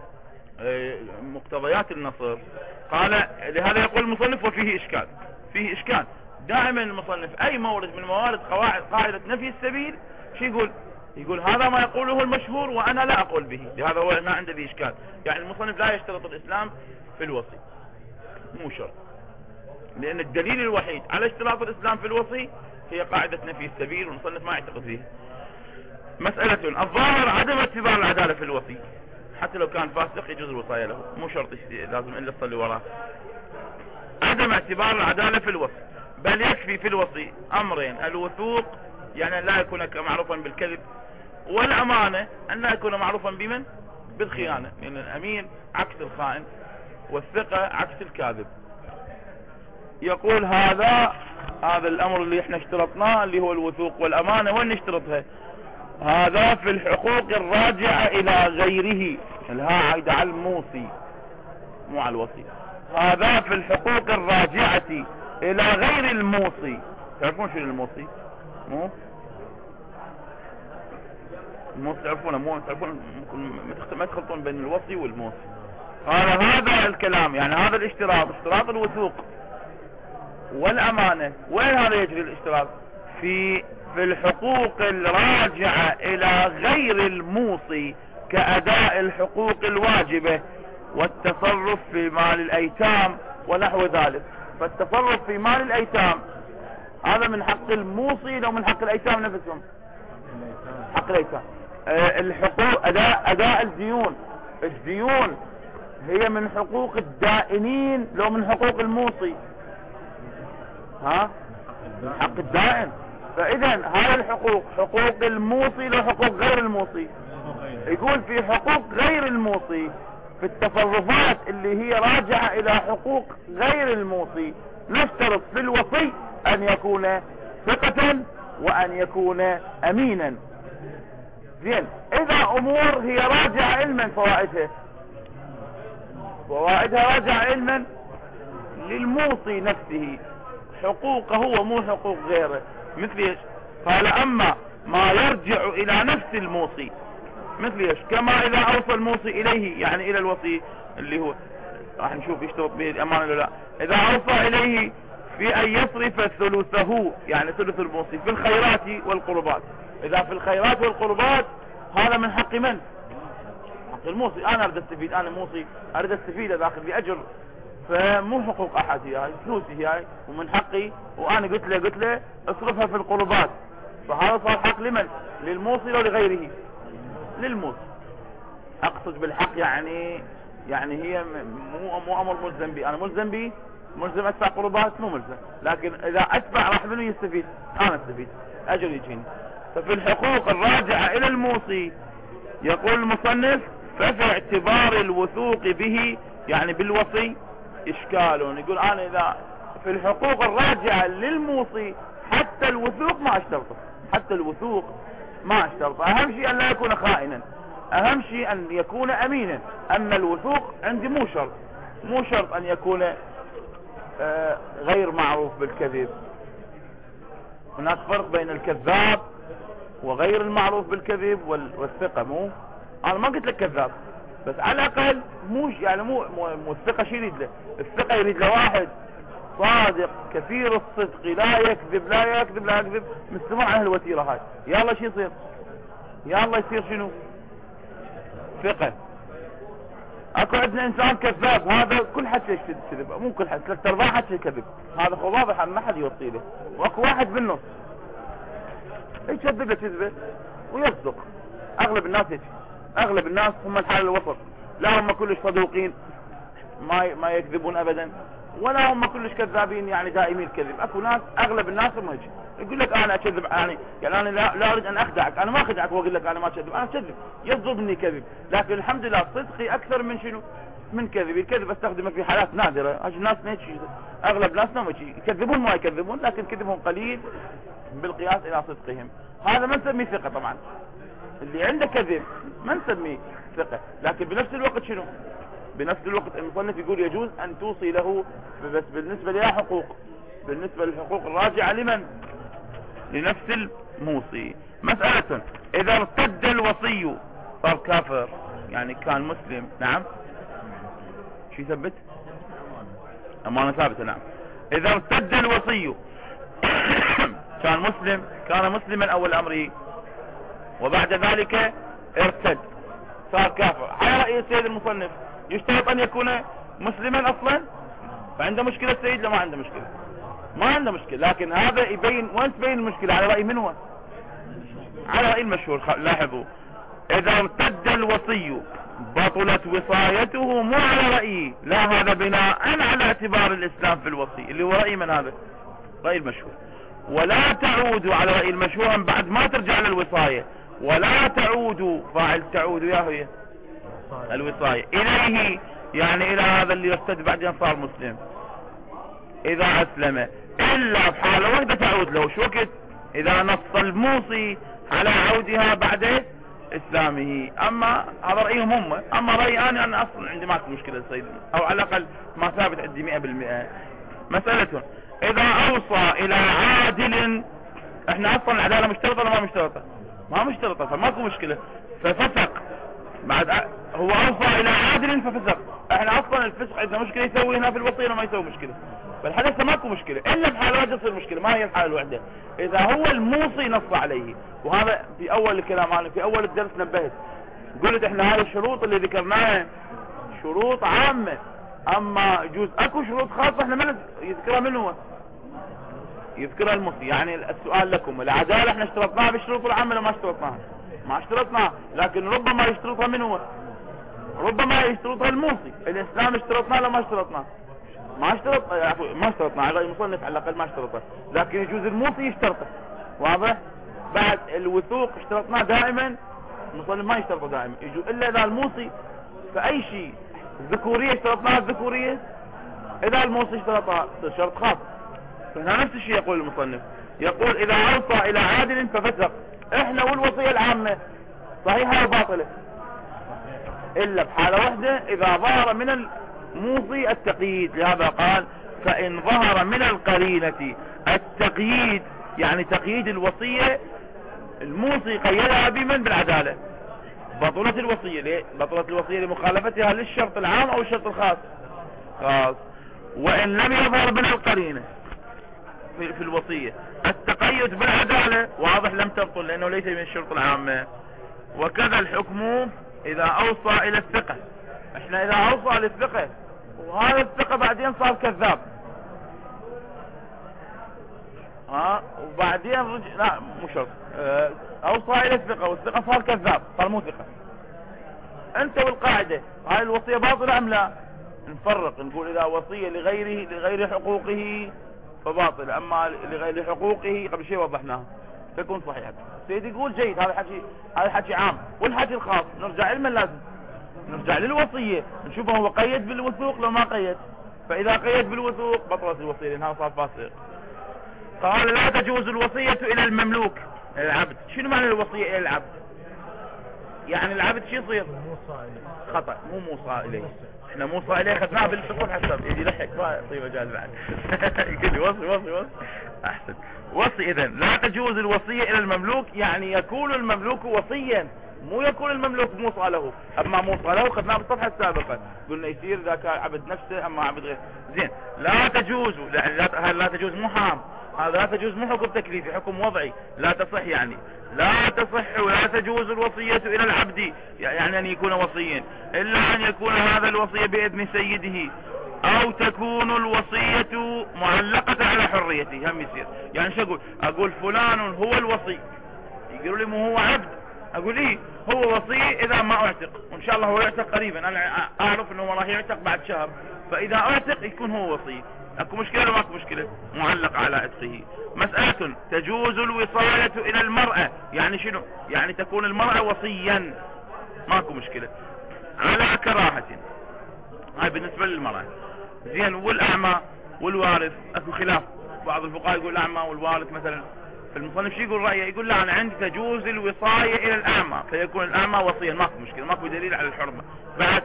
مقتضيات النصر. قال لهذا يقول المصنف وفيه اشكال، فيه اشكال. دائما المصنف اي مورد من موارد قواعد قاعدة نفي السبيل شو يقول؟ يقول هذا ما يقوله المشهور وانا لا اقول به، لهذا هو هنا عنده اشكال. يعني المصنف لا يشترط الاسلام في الوصي، مو شرط، لان الدليل الوحيد على اشتراط الاسلام في الوصي هي قاعدة نفي السبيل، والمصنف ما يعتقد فيه. مسألة الظاهر عدم اعتبار العدالة في الوصي، حتى لو كان فاسق يجوز الوصاية له، مو شرط لازم الا تصلي وراه. عدم اعتبار العدالة في الوصي، بل يكفي في الوصي امرين: الوثوق يعني لا يكون معروفا بالكذب، والامانة ان لا يكون معروفا بمن؟ بالخيانة، لان الامين عكس الخائن والثقة عكس الكاذب. يقول هذا هذا الامر اللي احنا اشترطناه اللي هو الوثوق والامانة، وين نشترطها؟ هذا في الحقوق الراجعة الى غيره، الها عايدة على الموصي مو على الوصي. هذا في الحقوق الراجعة الى غير الموصي. تعرفون شنو الموصي؟ مو الموصي تعرفونه؟ مو تعرفون؟ ما تخلطون بين الوصي والموصي. قال هذا الكلام يعني هذا الاشتراط، اشتراط الوثوق والامانة، وين هذا يجري الاشتراط؟ في في الحقوق الراجعة الى غير الموصي، كأداء الحقوق الواجبة والتصرف في مال الايتام ونحو ذلك. فالتصرف في مال الايتام هذا من حق الموصي لو من حق الايتام نفسهم؟ حق الايتام. أه الحقوق اداء اداء الديون، الديون هي من حقوق الدائنين لو من حقوق الموصي؟ ها حق الدائن. فاذا هذه الحقوق حقوق الموصي لو حقوق غير الموصي؟ يقول في حقوق غير الموصي، في التصرفات اللي هي راجعة الى حقوق غير الموصي، نشترط في الوصي ان يكون ثقة وان يكون امينا. زين، اذا امور هي راجعة علما، فوائدها فوائدها راجعة علما للموصي نفسه، حقوقه هو مو حقوق غيره. مثل ايش؟ قال اما ما يرجع الى نفس الموصي، مثل ايش؟ كما اذا اوصى الموصي اليه يعني الى الوصي اللي هو راح نشوف يشترط به الامانه ولا لا. اذا اوصى اليه في ان يصرف ثلثه يعني ثلث الموصي في الخيرات والقربات، اذا في الخيرات والقربات هذا من حق من؟ حق الموصي. انا اريد استفيد، انا موصي اريد استفيد، اخذ لي اجر، فمو حقوق احد، هي فلوسي هي ومن حقي، وانا قلت له قلت له اصرفها في القربات، فهذا صار حق لمن؟ للموصي او لغيره؟ للموصي. اقصد بالحق يعني يعني هي مو مو امر ملزم بي، انا ملزم بي ملزم ادفع قربات؟ مو ملزم، لكن اذا ادفع راح منو يستفيد؟ انا استفيد، اجر يجيني. ففي الحقوق الراجعة الى الموصي يقول المصنف ففي اعتبار الوثوق به يعني بالوصي اشكال. يقول انا اذا في الحقوق الراجعة للموصي حتى الوثوق ما اشترطه، حتى الوثوق ما اشترطه. اهم شيء ان لا يكون خائنا، اهم شيء ان يكون امينا. اما الوثوق عندي مو شرط، مو شرط ان يكون آه غير معروف بالكذب. هناك فرق بين الكذاب وغير المعروف بالكذب والثقة. مو انا ما قلت لك كذاب، بس على الاقل مو يعني مو, مو الثقة شي يريد له؟ الثقة يريد له واحد صادق كثير الصدق، لا يكذب لا يكذب لا يكذب، مستمع اهل الوتيرة هاي. يلا شي يصير؟ يلا يصير شنو؟ ثقة. اكو عندنا انسان كذاب، هذا كل حد يكذب، مو كل حد، ثلاث ارباع حد يكذب، هذا واضح ما حد يوصي له. واكو واحد بالنص يكذب كذبه ويصدق. اغلب الناس هيك، اغلب الناس هم الحال الوسط، لا هم كلش صدوقين ما ما يكذبون ابدا، ولا هم كلش كذابين يعني دائمين الكذب. اكو ناس اغلب الناس هم هيك، يقول لك انا اكذب يعني يعني انا لا, لا اريد ان اخدعك، انا ما اخدعك واقول لك انا ما اكذب، انا اكذب يصدر مني كذب، لكن الحمد لله صدقي اكثر من شنو؟ من كذبي. الكذب استخدمه في حالات نادره، هاي الناس هيك، اغلب ناسنا هيك يكذبون ما يكذبون، لكن كذبهم قليل بالقياس الى صدقهم. هذا ما نسميه ثقه طبعا، اللي عنده كذب ما نسميه ثقه، لكن بنفس الوقت شنو؟ بنفس الوقت المصنف يقول يجوز ان توصي له، بس بالنسبة لها حقوق، بالنسبة للحقوق الراجعة لمن؟ لنفس الموصي. مسألة اذا ارتد الوصي صار كافر، يعني كان مسلم. نعم شو يثبت؟ امانة ثابتة. نعم اذا ارتد الوصي كان مسلم، كان مسلما اول امره وبعد ذلك ارتد صار كافر، على رأي السيد المصنف يشترط ان يكون مسلما اصلا؟ فعنده مشكلة السيد؟ لا ما عنده مشكلة، ما عنده مشكلة، لكن هذا يبين وين تبين المشكلة؟ على رأي من هو؟ على رأي المشهور. لاحظوا اذا ارتد الوصي بطلت وصايته، مو على رأيي، لا هذا بناء على اعتبار الاسلام في الوصي اللي هو رأي من هذا؟ رأي المشهور. ولا تعود على رأي المشهور بعد ما ترجع للوصاية، ولا تعود فاعل تعود يا هي الوصاية اليه، يعني الى هذا اللي ارتد بعدين صار مسلم اذا اسلم، الا بحالة واحدة تعود له. شو وقت؟ اذا نص الموصي على عودها بعد اسلامه. اما هذا رأيهم هم، اما رأيي انا انا اصلا عندي ماكو مشكلة سيدي، او على الاقل ما ثابت عندي مئة بالمئة. مسألة اذا اوصى الى عادل، احنا اصلا العدالة مشترطة ولا ما مشترطة؟ ما مشترطة، فماكو مشكلة. ففسق بعد أ... هو اوصى الى عادل ففسق، احنا اصلا الفسق عندنا مشكلة يسوي هنا في الوصية ولا ما يسوي مشكلة؟ فالحدث ماكو مشكلة، الا بحالة واحدة تصير مشكلة. ما هي الحالة الوحدة؟ اذا هو الموصي نص عليه، وهذا في اول الكلام، انا في اول الدرس نبهت قلت احنا هاي الشروط اللي ذكرناها شروط عامة، اما يجوز اكو شروط خاصة احنا ما يذكرها. من هو يذكرها؟ الموصي. يعني السؤال لكم، العدالة احنا اشترطناها بالشروط العامة ولا ما اشترطناها؟ ما اشترطناها، لكن ربما يشترطها من هو؟ ربما يشترطها الموصي. الاسلام اشترطناه ولا ما اشترطناه؟ ما اشترط، ما اشترطنا على المصنف على الاقل ما اشترطه، لكن يجوز الموصي يشترطه. واضح؟ بعد الوثوق اشترطناه دائما، المصنف ما يشترطه دائما، يجوز الا اذا الموصي فاي شيء. الذكورية اشترطناها الذكورية، اذا الموصي اشترطها شرط خاص. فهنا نفس الشيء يقول المصنف، يقول اذا اوصى الى عادل ففسق، احنا والوصية العامة صحيحة وباطلة الا بحالة واحدة، اذا ظهر من الموصي التقييد. لهذا قال فان ظهر من القرينة التقييد، يعني تقييد الوصية، الموصي قيدها بمن؟ بالعدالة، بطلت الوصية. ليه؟ بطلت الوصية لمخالفتها للشرط العام او الشرط الخاص؟ خاص. وان لم يظهر من القرينة في, في الوصية التقيد بالعدالة، واضح لم تبطل لانه ليس من الشرط العامة. وكذا الحكم اذا اوصى الى الثقة، احنا اذا اوصى للثقة وهذا الثقة بعدين صار كذاب، ها وبعدين رجع، لا مو شرط، اه اوصى الى الثقة والثقة صار كذاب، صار مو ثقة، انت والقاعدة هاي الوصية باطلة ام لا؟ نفرق نقول اذا وصية لغيره لغير حقوقه فباطل، اما لغير حقوقه قبل شيء وضحناه تكون صحيحة. سيدي يقول جيد، هذا حكي، هذا حكي عام. والحكي الخاص نرجع لمن؟ لازم نرجع للوصية نشوفه هو قيد بالوثوق لو ما قيد. فاذا قيد بالوثوق بطلت الوصية لانها صار فاسق. قال لا تجوز الوصية الى المملوك، الى العبد. شنو معنى الوصية الى العبد؟ يعني العبد شو يصير؟ خطأ، مو موصى اليه. احنا موصى اليه اخذناه بالفقه حسب يجي لحق طيب مجال بعد يقول لي وصي وصي وصي احسن وصي. اذا لا تجوز الوصية الى المملوك، يعني يكون المملوك وصيا، مو يكون المملوك موصى له. اما موصى له اخذناه بالصفحة السابقة، قلنا يصير ذاك عبد نفسه اما عبد غير. زين لا تجوز، لا, لا تجوز مو حرام، هذا لا تجوز مو حكم تكليفي، حكم وضعي لا تصح. يعني لا تصح ولا تجوز الوصية الى العبد، يعني ان يكون وصيا، الا ان يكون هذا الوصية باذن سيده، او تكون الوصية معلقة على حريته. هم يصير يعني شو اقول؟ اقول فلان هو الوصي، يقولوا لي مو هو عبد، اقول ايه هو وصي اذا ما اعتق، وان شاء الله هو يعتق قريبا، انا اعرف انه راح يعتق بعد شهر، فاذا اعتق يكون هو وصي. اكو مشكلة ولا ماكو مشكلة؟ معلق على عتقه. مسألة تجوز الوصاية الى المرأة، يعني شنو؟ يعني تكون المرأة وصيا، ماكو مشكلة على كراهة، هاي بالنسبة للمرأة. زين والاعمى والوارث اكو خلاف، بعض الفقهاء يقول الاعمى والوارث مثلا، فالمصنف شو يقول رأيه؟ يقول لا انا عندي تجوز الوصاية الى الاعمى، فيكون الاعمى وصيا، ماكو مشكلة، ماكو دليل على الحرمة. بعد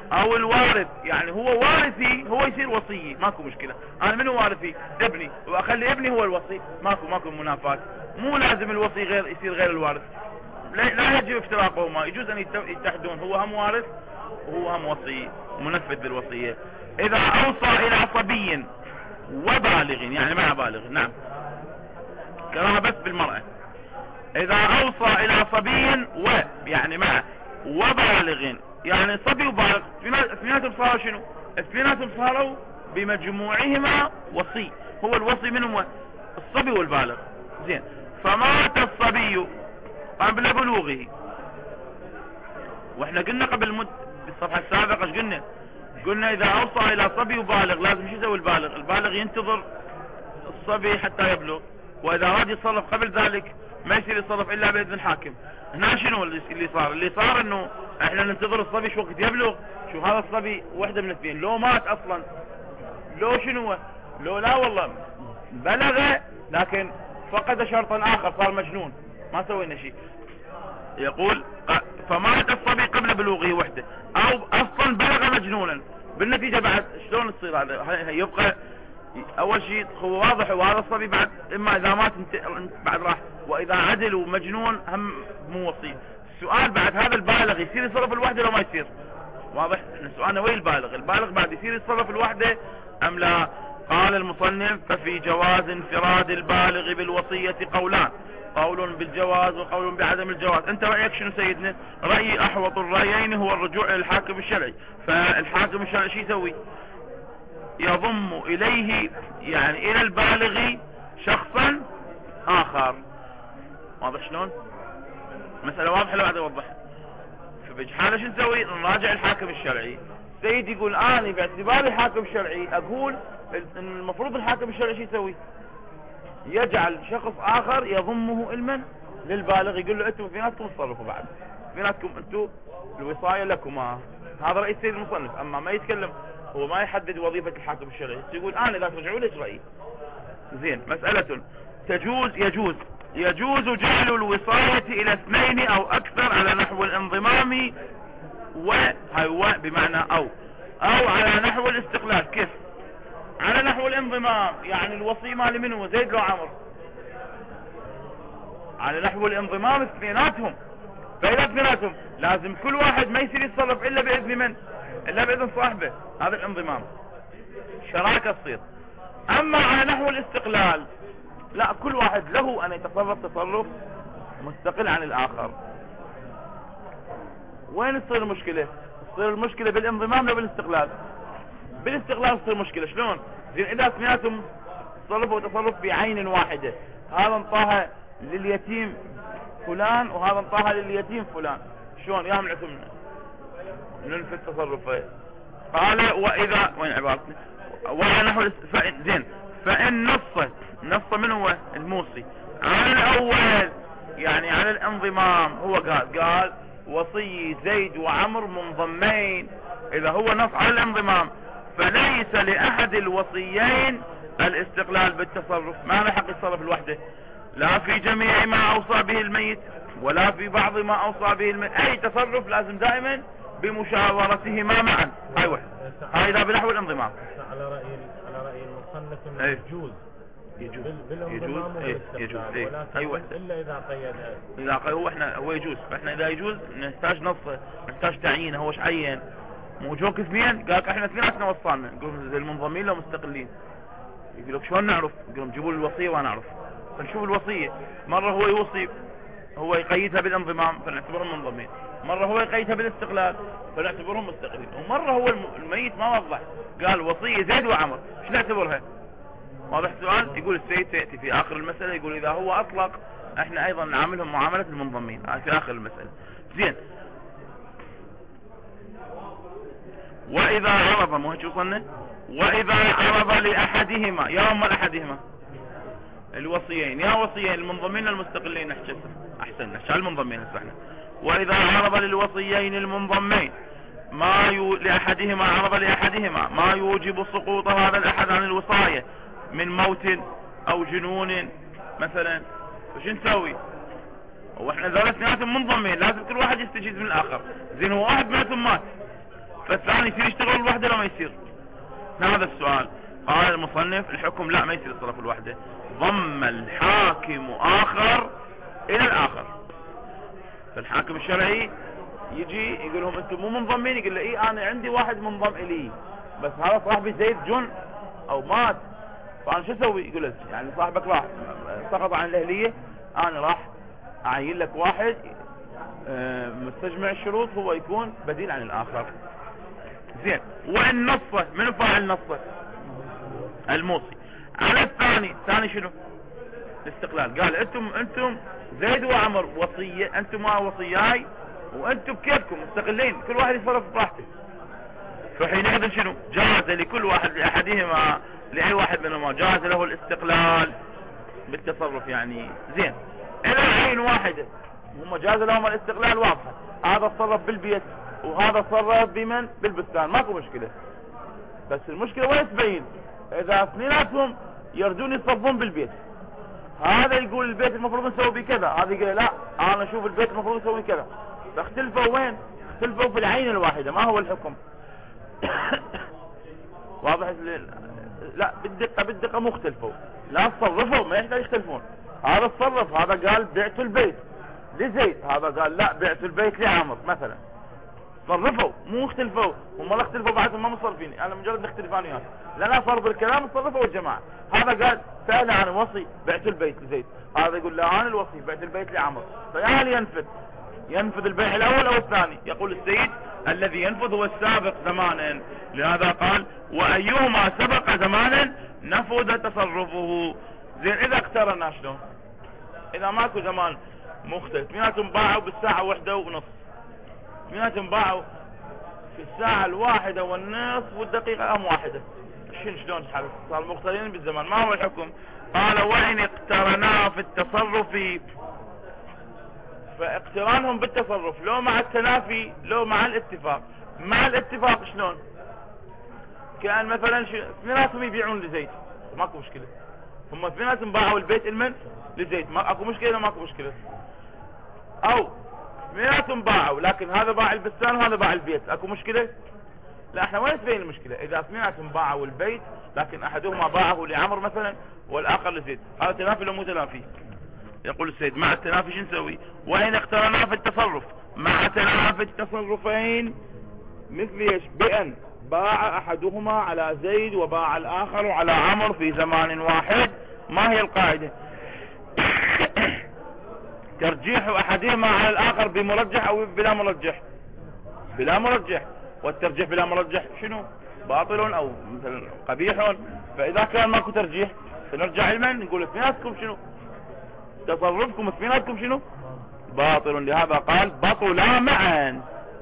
او الوارث، يعني هو وارثي هو يصير وصيي ماكو مشكلة. انا منو وارثي؟ ابني، واخلي ابني هو الوصي، ماكو ماكو منافاة. مو لازم الوصي غير يصير غير الوارث، لا, لا يجب افتراقهما، يجوز ان يتحدون، هو هم وارث وهو هم وصي منفذ بالوصية. اذا اوصى الى صبي وبالغ، يعني مع بالغ، نعم كراها بس بالمرأة. اذا اوصى الى صبي و يعني مع وبالغ، يعني صبي وبالغ اثنيناتهم صاروا شنو؟ اثنيناتهم صاروا بمجموعهما وصي، هو الوصي منهم الصبي والبالغ. زين، فمات الصبي قبل بلوغه، واحنا قلنا قبل مد بالصفحة السابقة ايش قلنا؟ قلنا اذا اوصى الى صبي وبالغ لازم شو يسوي البالغ؟ البالغ ينتظر الصبي حتى يبلغ، واذا اراد يتصرف قبل ذلك ما يصير يتصرف الا باذن الحاكم. هنا شنو اللي صار؟ اللي صار انه احنا ننتظر الصبي شو وقت يبلغ. شو هذا الصبي واحدة من الاثنين، لو مات اصلا، لو شنو، لو لا والله بلغ لكن فقد شرطا اخر، صار مجنون، ما سوينا شيء. يقول فمات الصبي قبل بلوغه وحده، او اصلا بلغ مجنونا، بالنتيجة بعد شلون تصير هذا؟ يبقى اول شيء هو واضح، وهذا الصبي بعد اما اذا مات بعد راح، واذا عدل ومجنون هم مو وصي. السؤال بعد هذا البالغ يصير يتصرف الوحدة لو ما يصير؟ واضح احنا سؤالنا وين البالغ؟ البالغ بعد يصير يتصرف الوحدة ام لا؟ قال المصنف ففي جواز انفراد البالغ بالوصية قولان، قول بالجواز وقول بعدم الجواز. انت رأيك شنو سيدنا؟ رأيي احوط الرأيين هو الرجوع الى الحاكم الشرعي. فالحاكم الشرعي شو يسوي؟ يضم اليه يعني الى البالغ شخصا اخر. واضح شلون؟ مسألة واضحة لو بعد اوضحها. فبجحالة شو نسوي؟ نراجع الحاكم الشرعي. سيد يقول اني باعتباري حاكم شرعي اقول المفروض الحاكم الشرعي شو يسوي؟ يجعل شخص اخر يضمه المن للبالغ، يقول له انتم اثنيناتكم تصرفوا بعد، اثنيناتكم انتم الوصاية لكما. هذا رأي السيد المصنف، اما ما يتكلم هو ما يحدد وظيفة الحاكم الشرعي، يقول انا اذا ترجعوا لي ايش رأيي. زين، مسألة تجوز يجوز يجوز جعل الوصاية الى اثنين او اكثر على نحو الانضمام وهو بمعنى او او على نحو الاستقلال. كيف على نحو الانضمام؟ يعني الوصي مالي منه زيد لو عمر، على نحو الانضمام اثنيناتهم، فإذا اثنيناتهم لازم كل واحد ما يصير يتصرف الا باذن من؟ الا باذن صاحبه، هذا الانضمام، شراكة تصير. اما على نحو الاستقلال لا، كل واحد له ان يتصرف تصرف مستقل عن الاخر. وين تصير المشكلة؟ تصير المشكلة بالانضمام لا بالاستقلال؟ بالاستقلال تصير مشكلة. شلون؟ زين اذا اثنيناتهم تصرفوا تصرف بعين واحدة، هذا انطاها لليتيم فلان وهذا انطاها لليتيم فلان، شلون يا منعتم ننفذ تصرفه؟ قال واذا وين عبارتنا؟ وعلى نحو زين فان نص نص من هو الموصي على الاول يعني على الانضمام، هو قال قال وصي زيد وعمر منضمين، اذا هو نص على الانضمام فليس لاحد الوصيين الاستقلال بالتصرف، ما له حق يتصرف الوحده، لا في جميع ما اوصى به الميت ولا في بعض ما اوصى به الميت. اي تصرف لازم دائما بمشاورتهما معا. هاي واحد، هاي اذا بنحو الانضمام. على راي على راي المصنف انه أيه. يجوز يجوز يجوز ايه يجوز ايه اي واحد الا اذا قيد. اذا قيد هو احنا هو يجوز، فاحنا اذا يجوز نحتاج نص، نحتاج تعيين، هو ايش عين؟ مو جوك اثنين قال احنا اثنيناتنا وصلنا، نقول زي المنضمين لو مستقلين، يقول لك شلون نعرف؟ يقول لهم جيبوا لي الوصيه وانا اعرف. فنشوف الوصيه، مره هو يوصي هو يقيدها بالانضمام فنعتبرهم منضمين، مره هو يقيدها بالاستقلال فنعتبرهم مستقلين، ومره هو الميت ما وضح قال وصيه زيد وعمر، ايش نعتبرها؟ واضح السؤال؟ يقول السيد سيأتي في اخر المسألة، يقول اذا هو اطلق احنا ايضا نعاملهم معاملة المنضمين في اخر المسألة. زين، واذا عرض، مو هيك وصلنا؟ واذا عرض لاحدهما، يا اما لاحدهما الوصيين، يا وصيين المنضمين المستقلين، احسن احسن نحكي على المنضمين هسه احنا. واذا عرض للوصيين المنضمين ما يو... لاحدهما عرض لاحدهما ما يوجب سقوط هذا الاحد عن الوصاية من موت او جنون مثلا، وش نسوي؟ هو احنا ذول اثنيناتهم منضمين، لازم كل واحد يستجيز من الاخر. زين هو واحد منهم مات، فالثاني يصير يشتغل الوحدة لا ما يصير؟ هذا السؤال. قال المصنف الحكم لا ما يصير يتصرف الوحدة، ضم الحاكم آخر إلى الآخر. فالحاكم الشرعي يجي يقول لهم انتم مو منضمين، يقول له ايه انا عندي واحد منضم الي بس هذا صاحبي زيد جن او مات، فانا شو اسوي؟ يقول لك يعني صاحبك راح سقط عن الاهلية، انا راح اعين لك واحد مستجمع الشروط هو يكون بديل عن الاخر. زين، وان نصه من فاعل نصه؟ الموصي. على الثاني، الثاني شنو؟ الاستقلال. قال انتم انتم زيد وعمر وصية، انتم ما وصياي وانتم بكيفكم مستقلين، كل واحد يتصرف براحته. فحينئذ شنو؟ جاز لكل واحد لاحدهما لاي واحد منهما جاز له الاستقلال بالتصرف يعني. زين، الى عين واحدة هم جاز لهم الاستقلال واضحة، هذا تصرف بالبيت وهذا تصرف بمن؟ بالبستان، ماكو مشكلة. بس المشكلة وين تبين؟ اذا اثنيناتهم يرجون يتصرفون بالبيت، هذا يقول البيت المفروض نسوي بكذا، هذا يقول لا انا اشوف البيت المفروض نسوي كذا، فاختلفوا وين؟ اختلفوا في العين الواحدة. ما هو الحكم؟ واضح؟ لا بالدقة بالدقة مو اختلفوا، لا تصرفوا ما يحتاج يختلفون. هذا تصرف، هذا قال بعت البيت لزيد، هذا قال لا بعت البيت لعمر مثلا، صرفوا مو اختلفوا. هم لا اختلفوا بعدهم ما مصرفين، انا مجرد نختلف انا وياك، لا لا صرف الكلام صرفوا الجماعة. هذا قال سأل عن وصي بعت البيت لزيد، هذا يقول لا انا الوصي بعت البيت لعمر، فيعني ينفذ ينفذ البيع الاول او الثاني؟ يقول السيد الذي ينفذ هو السابق زمانا، لهذا قال وايهما سبق زمانا نفذ تصرفه. زين، اذا اقترنا شلون؟ اذا ماكو زمان مختلف، اثنيناتهم باعوا بالساعة واحدة ونص، اثنيناتهم باعوا في الساعة الواحدة والنصف والدقيقة ام واحدة، شنو شلون حال صار مختلفين بالزمان؟ ما هو الحكم؟ قال وإن اقترنا في التصرف، فاقترانهم بالتصرف لو مع التنافي لو مع الاتفاق. مع الاتفاق شلون؟ كان مثلا اثنيناتهم يبيعون لزيد ماكو مشكلة، هم اثنيناتهم باعوا البيت المن لزيد، ما اكو مشكلة ماكو مشكلة. او اثنيناتهم باعوا لكن هذا باع البستان وهذا باع البيت، اكو مشكلة؟ لا، احنا وين تبين المشكلة؟ اذا اثنيناتهم باعوا البيت لكن احدهما باعه لعمر مثلا والاخر لزيد، هذا تنافي لو مو تنافي؟ يقول السيد مع التنافي شو نسوي؟ وإن اقترنا في التصرف مع تنافي التصرفين مثل ايش؟ بأن باع احدهما على زيد وباع الاخر على عمر في زمان واحد. ما هي القاعدة؟ ترجيح احدهما على الاخر بمرجح او بلا مرجح؟ بلا مرجح، والترجيح بلا مرجح شنو؟ باطل او مثلا قبيح. فاذا كان ماكو ترجيح فنرجع لمن؟ نقول اثنيناتكم شنو؟ تصرفكم اثنيناتكم شنو؟ باطل. لهذا قال بطلا معا.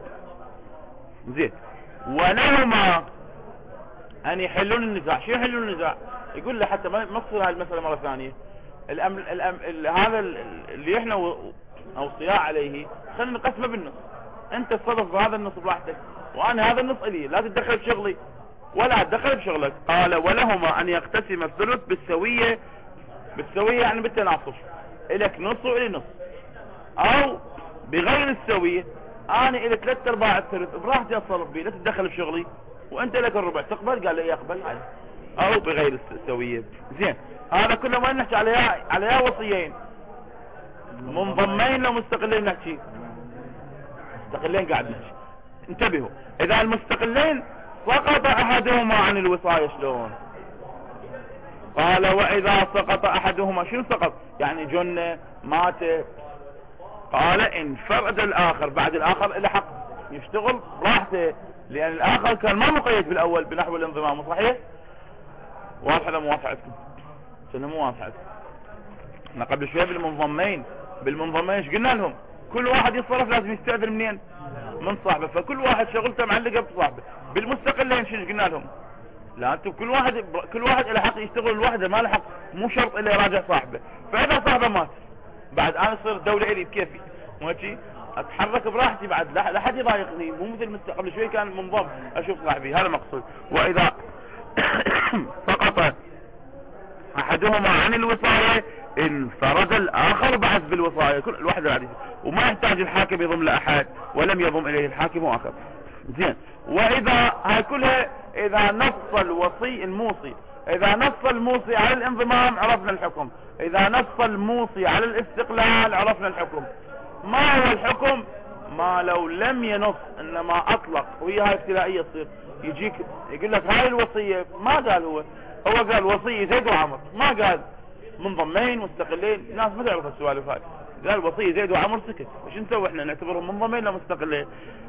زين، ولهما ان يحلون النزاع. شو يحلون النزاع؟ يقول له حتى ما تصير هاي المسألة مرة ثانية، الأم... الأم... ال... هذا اللي احنا و... اوصياء عليه خلينا نقسمه بالنص، انت تصرف بهذا النص براحتك وانا هذا النص الي، لا تتدخل بشغلي ولا تدخل بشغلك. قال ولهما ان يقتسم الثلث بالسوية. بالسوية يعني بالتناصف، الك نص والي نص، او بغير السوية انا الي ثلاث ارباع الثلث براحتي اتصرف بيه، لا تتدخل بشغلي وانت لك الربع، تقبل؟ قال لي يقبل، او بغير السوية. زين، هذا كله وين نحكي عليها؟ عليها وصيين منضمين لو مستقلين نحكي؟ مستقلين قاعد نحكي. انتبهوا، اذا المستقلين سقط احدهما عن الوصاية شلون؟ قال واذا سقط احدهما، شنو سقط؟ يعني جن مات. قال انفرد الاخر، بعد الاخر له حق يشتغل براحته، لان الاخر كان ما مقيد بالاول بنحو الانضمام. صحيح؟ واضح ولا مو واضح عندكم؟ شنو مو واضح عندكم؟ احنا قبل شويه بالمنضمين بالمنضمين ايش قلنا لهم؟ كل واحد يتصرف لازم يستأذن منين؟ من صاحبه، فكل واحد شغلته معلقه بصاحبه. بالمستقلين شنو قلنا لهم؟ لا، انتم كل واحد كل واحد له حق يشتغل لوحده، ما له حق، مو شرط الا يراجع صاحبه. فاذا صاحبه مات بعد انا اصير الدوله الي بكيفي، مو هيك؟ اتحرك براحتي بعد، لا حد يضايقني، مو مثل قبل شوي كان منضم اشوف صاحبي، هذا مقصود. واذا سقط احدهما عن الوصاية انفرد الاخر بعد بالوصاية، كل الواحد عادي، وما يحتاج الحاكم يضم لاحد ولم يضم اليه الحاكم اخر. زين. واذا هاي كلها اذا نص الوصي الموصي، اذا نص الموصي على الانضمام عرفنا الحكم، اذا نص الموصي على الاستقلال عرفنا الحكم. ما هو الحكم؟ ما لو لم ينص انما اطلق، وهي هاي ابتلائية تصير، يجيك يقول لك هاي الوصية، ما قال هو هو قال وصية زيد وعمر، ما قال منضمين مستقلين. الناس ما تعرف السوالف هاي، قال وصية زيد وعمر سكت. وش نسوي احنا؟ نعتبرهم منضمين لا مستقلين؟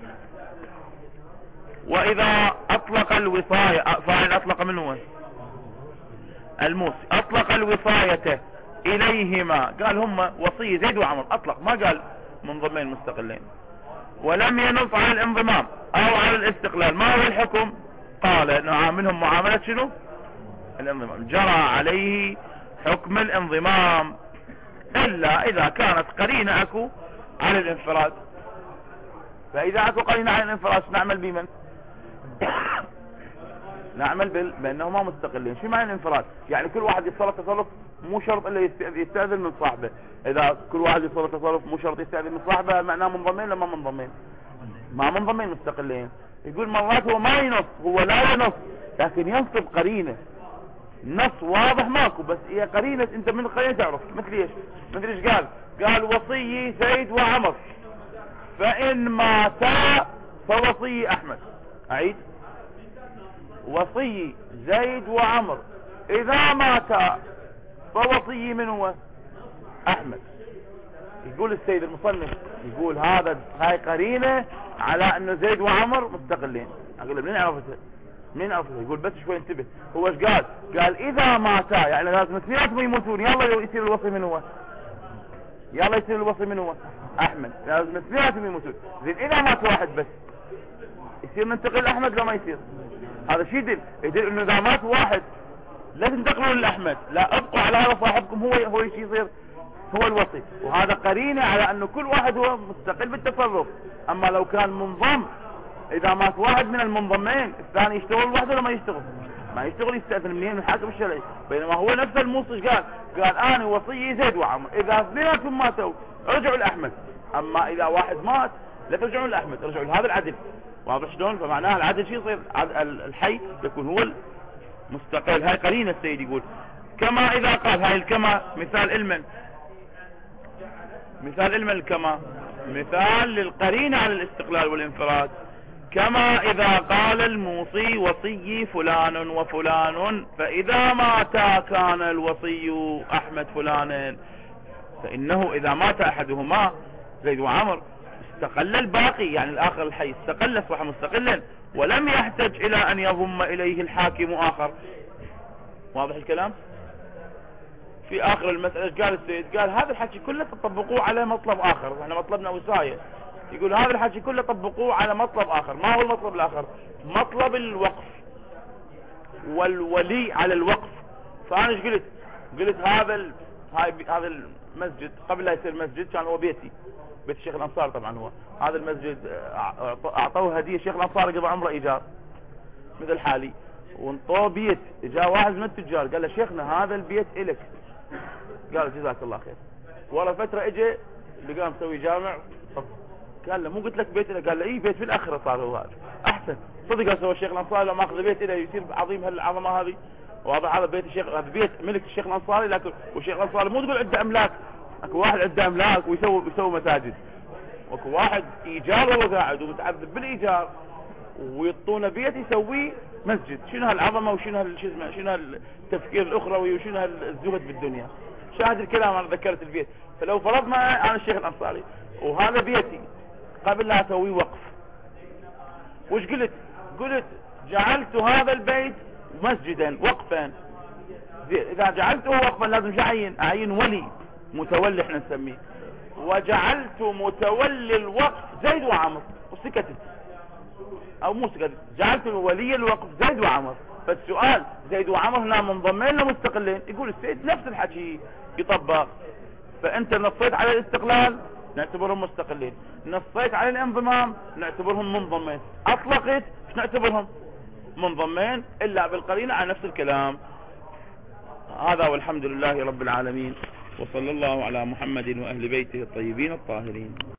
واذا اطلق الوصاية، فاعل اطلق من هو؟ الموصي. اطلق الوصاية اليهما، قال هم وصية زيد وعمر، اطلق، ما قال منضمين مستقلين. ولم ينص على الانضمام او على الاستقلال، ما هو الحكم؟ قال نعاملهم معاملة شنو؟ الانضمام. جرى عليه حكم الانضمام الا اذا كانت قرينة اكو على الانفراد. فاذا اكو قرينة على الانفراد نعمل بمن؟ نعمل بال... بانهما مستقلين. شو معنى الانفراد؟ يعني كل واحد يتصرف تصرف مو شرط الا يستأذن من صاحبه. اذا كل واحد يتصرف تصرف مو شرط يستأذن من صاحبه، معناه منضمين لما منضمين؟ ما منضمين مستقلين. يقول مرات هو ما ينص، هو لا ينص لكن ينصب قرينة. نص واضح ماكو، بس هي قرينة انت من القرينة تعرف. مثل ايش؟ مثل ايش قال؟ قال وصي زيد وعمر فان ماتا فوصي احمد. اعيد، وصي زيد وعمر اذا ماتا فوصي من هو؟ احمد. يقول السيد المصنف، يقول هذا هاي قرينة على انه زيد وعمر مستقلين. اقول له منين عرفتها؟ منين عرفتها؟ يقول بس شوي انتبه. هو ايش قال؟ قال اذا ماتا، يعني لازم اثنيناتهم يموتون، يلا يصير الوصي من هو؟ يلا يصير الوصي من هو؟ احمد. لازم اثنيناتهم يموتون. زين اذا مات واحد بس يصير ننتقل لاحمد لو ما يصير؟ هذا شيء يدل يدل انه اذا مات واحد لا تنتقلون لاحمد، لا ابقوا على هذا صاحبكم، هو هو شيء يصير هو الوصي. وهذا قرينة على انه كل واحد هو مستقل بالتصرف. اما لو كان منضم، اذا مات واحد من المنضمين الثاني يشتغل وحده ولا ما يشتغل؟ ما يشتغل، يستأذن منين؟ من الحاكم الشرعي. بينما هو نفس الموصي قال قال انا وصي زيد وعمر اذا اثنيناتهم ماتوا رجعوا لاحمد. اما اذا واحد مات لا ترجعون لاحمد، رجعوا لهذا العدل. واضح شلون؟ فمعناها العدل شيء يصير الحي يكون هو المستقل. هاي قرينة السيد يقول. كما اذا قال هاي الكما مثال المن، مثال المن الكما مثال للقرينة على الاستقلال والانفراد. كما اذا قال الموصي وصي فلان وفلان فاذا ماتا كان الوصي احمد فلان، فانه اذا مات احدهما زيد وعمر استقل الباقي، يعني الاخر الحي استقل، اصبح مستقلا ولم يحتج الى ان يضم اليه الحاكم اخر. واضح الكلام؟ في اخر المسألة قال السيد قال هذا الحكي كله تطبقوه على مطلب اخر، واحنا مطلبنا وصاية. يقول هذا الحكي كله طبقوه على مطلب اخر. ما هو المطلب الاخر؟ مطلب الوقف والولي على الوقف. فانا ايش قلت؟ قلت هذا ال... هاي هذا المسجد قبل لا يصير مسجد كان هو بيتي، بيت الشيخ الانصار طبعا. هو هذا المسجد اعطوه هدية الشيخ الانصار قبل عمره ايجار مثل حالي، وانطوه بيت. جاء واحد من التجار قال له شيخنا هذا البيت الك. قال جزاك الله خير. ورا فترة اجى لقاه مسوي جامع. قال له مو قلت لك بيت الك؟ قال له اي بيت في الاخرة صار هو هذا. احسن صدق سوى الشيخ الانصاري لو ماخذ بيت له يصير عظيم هالعظمة هذه. وهذا هذا بيت الشيخ، هذا بيت ملك الشيخ الانصاري. لكن والشيخ الانصاري مو تقول عنده املاك، اكو واحد عنده املاك ويسوي يسوي مساجد، واكو واحد ايجار وهو قاعد ومتعذب بالايجار ويعطونه بيت يسوي مسجد. شنو هالعظمه وشنو هالشزمه، شنو هالتفكير الاخروي وشنو هالزهد بالدنيا. شاهد الكلام انا ذكرت البيت. فلو فرضنا انا الشيخ الانصاري وهذا بيتي قبل لا اسوي وقف، وش قلت؟ قلت جعلت هذا البيت مسجدا وقفا. اذا جعلته وقفا لازم اعين اعين ولي متولي احنا نسميه، وجعلت متولي الوقف زيد وعمر وسكتت، او مو سكتت، جعلت ولي الوقف زيد وعمر. فالسؤال زيد وعمر هنا منضمين لمستقلين؟ يقول السيد نفس الحكي يطبق. فانت نصيت على الاستقلال نعتبرهم مستقلين، نصيت على الانضمام نعتبرهم منضمين، اطلقت نعتبرهم منضمين الا بالقرينة على نفس الكلام. هذا والحمد لله رب العالمين، وصلى الله على محمد واهل بيته الطيبين الطاهرين.